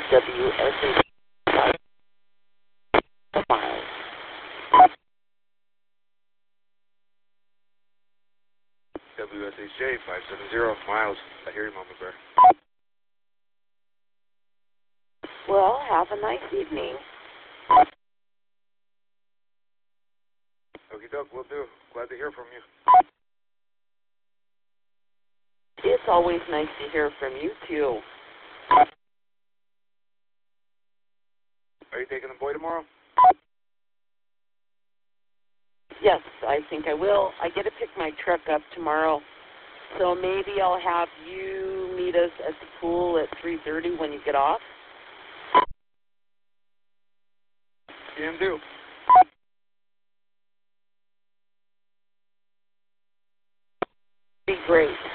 WSA miles. WSHJ 570 miles. I hear you, Mama Bear. Well, have a nice evening. Okie doke, will do. Glad to hear from you. It's always nice to hear from you, too. Are you taking the boy tomorrow? Yes, I think I will. I get to pick my truck up tomorrow, so maybe I'll have you meet us at the pool at 3:30 when you get off. Can do. Be great.